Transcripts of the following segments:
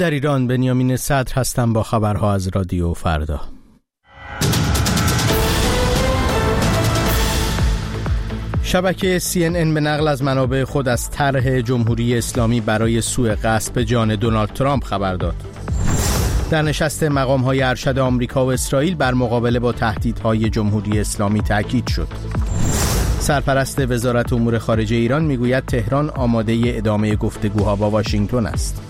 در ایران بنیامین صدر هستم با خبرها از رادیو فردا. شبکه CNN به نقل از منابع خود از طرح جمهوری اسلامی برای سوء قصد به جان دونالد ترامپ خبر داد. در نشست مقام‌های ارشد آمریکا و اسرائیل بر مقابله با تهدیدهای جمهوری اسلامی تاکید شد. سرپرست وزارت امور خارجه ایران میگوید تهران آماده ادامه گفتگوها با واشنگتن است.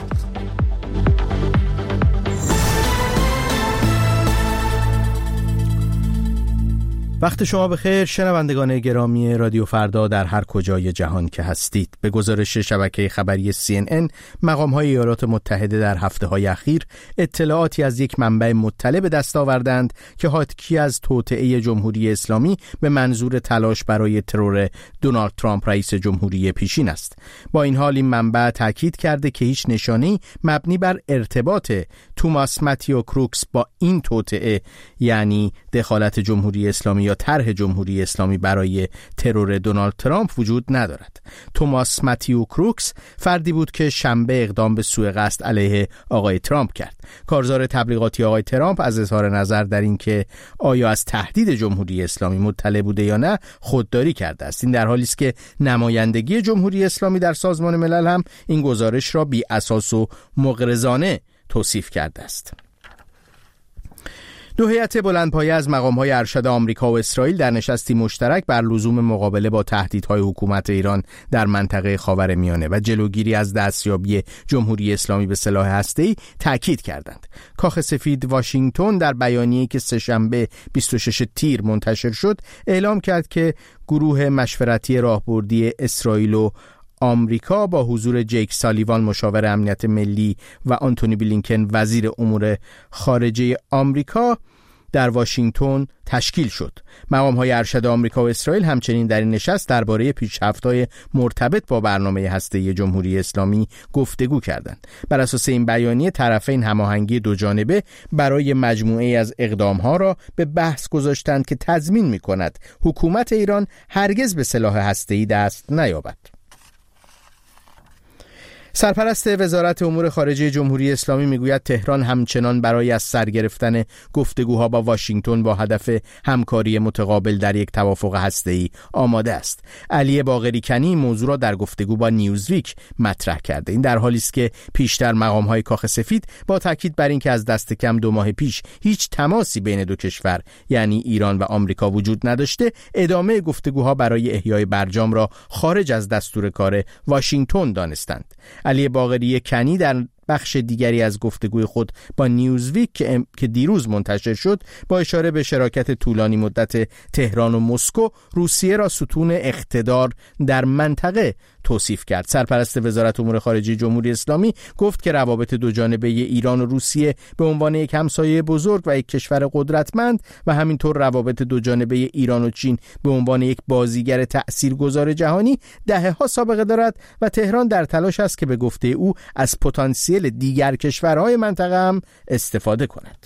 وقت شما بخیر شنوندگان گرامی رادیو فردا در هر کجای جهان که هستید. به گزارش شبکه خبری CNN، مقام‌های ایالات متحده در هفته‌های اخیر اطلاعاتی از یک منبع مطلع به دست آوردند که حاکی از توطئه جمهوری اسلامی به منظور تلاش برای ترور دونالد ترامپ رئیس جمهوری پیشین است. با این حال این منبع تاکید کرده که هیچ نشانه‌ای مبنی بر ارتباط توماس متیو کروکس با این توطئه، یعنی دخالت جمهوری اسلامی یا طرح جمهوری اسلامی برای ترور دونالد ترامپ وجود ندارد. توماس متیو کروکس فردی بود که شنبه اقدام به سوء قصد علیه آقای ترامپ کرد. کارزار تبلیغاتی آقای ترامپ از اظهار نظر در این که آیا از تهدید جمهوری اسلامی مطلع بوده یا نه خودداری کرده است. این در حالی است که نمایندگی جمهوری اسلامی در سازمان ملل هم این گزارش را بی اساس و مغرضانه توصیف کرده است. دو هیئت بلندپایه از مقام‌های ارشد آمریکا و اسرائیل در نشستی مشترک بر لزوم مقابله با تهدیدهای حکومت ایران در منطقه خاورمیانه و جلوگیری از دستیابی جمهوری اسلامی به سلاح هسته‌ای تاکید کردند. کاخ سفید واشنگتن در بیانیه‌ای که سه‌شنبه 26 تیر منتشر شد اعلام کرد که گروه مشورتی راهبردی اسرائیل و آمریکا با حضور جیک سالیوان مشاور امنیت ملی و آنتونی بلینکن وزیر امور خارجه آمریکا در واشنگتن تشکیل شد. مقام‌های ارشد آمریکا و اسرائیل همچنین در این نشست درباره پیشرفت‌های مرتبط با برنامه هسته‌ای جمهوری اسلامی گفتگو کردند. بر اساس این بیانیه طرفین هماهنگی دو جانبه برای مجموعه‌ای از اقدام‌ها را به بحث گذاشتند که تضمین می‌کند حکومت ایران هرگز به سلاح هسته‌ای دست نیابد. سرپرست وزارت امور خارجه جمهوری اسلامی میگوید تهران همچنان برای از سر گرفتن گفتگوها با واشنگتن با هدف همکاری متقابل در یک توافق هسته‌ای آماده است. علی باقری کنی موضوع را در گفتگو با نیوزویک مطرح کرده. این در حالی است که پیشتر مقام‌های کاخ سفید با تاکید بر اینکه از دست کم 2 ماه پیش هیچ تماسی بین دو کشور یعنی ایران و آمریکا وجود نداشته، ادامه گفتگوها برای احیای برجام را خارج از دستور کار واشنگتن دانستند. علی باقری کنی در بخش دیگری از گفتگوی خود با نیوزویک که دیروز منتشر شد با اشاره به شراکت طولانی مدت تهران و مسکو روسیه را ستون اقتدار در منطقه توصیف کرد. سرپرست وزارت امور خارجه جمهوری اسلامی گفت که روابط دو جانبه ایران و روسیه به عنوان یک همسایه بزرگ و یک کشور قدرتمند و همینطور روابط دو جانبه ایران و چین به عنوان یک بازیگر تأثیرگذار جهانی دهه‌ها سابقه دارد و تهران در تلاش است که به گفته او از پتانسیل دیگر کشورهای منطقه هم استفاده کند.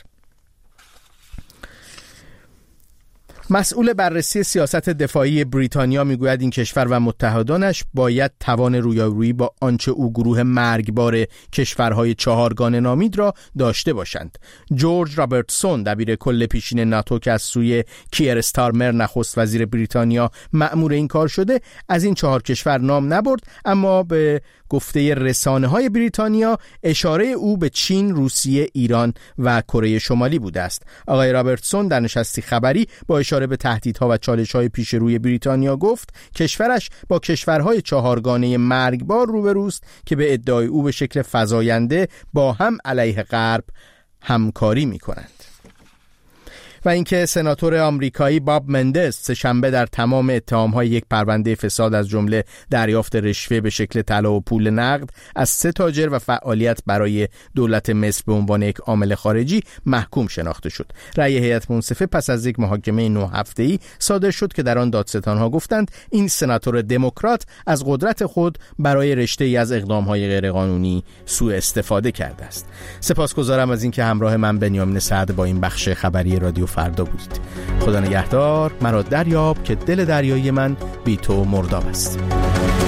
مسئول بررسی سیاست دفاعی بریتانیا میگوید این کشور و متحدانش باید توان رویارویی با آنچه او گروه مرگبار کشورهای چهارگانه نامید را داشته باشند. جورج رابرتسون دبیر کل پیشین ناتو که از سوی کیر استارمر نخست وزیر بریتانیا مأمور این کار شده از این 4 کشور نام نبرد، اما به گفته رسانه‌های بریتانیا اشاره او به چین، روسیه، ایران و کره شمالی بوده است. آقای رابرتسون در نشستی خبری با اشاره به تهدیدها و چالش‌های پیش روی بریتانیا گفت کشورش با کشورهای چهارگانه مرگبار روبروست که به ادعای او به شکل فزاینده با هم علیه غرب همکاری می‌کنند. و اینکه سناتور آمریکایی باب مندز سه‌شنبه در تمام اتهام‌های یک پرونده فساد از جمله دریافت رشوه به شکل طلا و پول نقد از 3 تاجر و فعالیت برای دولت مصر به عنوان یک عامل خارجی محکوم شناخته شد. رأی هیئت منصفه پس از یک محاکمه 9 هفته‌ای صادر شد که در آن دادستان‌ها گفتند این سناتور دموکرات از قدرت خود برای رشته‌ای از اقدام‌های غیرقانونی سوء استفاده کرده است. سپاسگزارم از اینکه همراه من بنیامین صدر با این بخش خبری رادیو فردا بودید. خدا نگهدار. مرا دریاب که دل دریایی من بی تو مرداب است.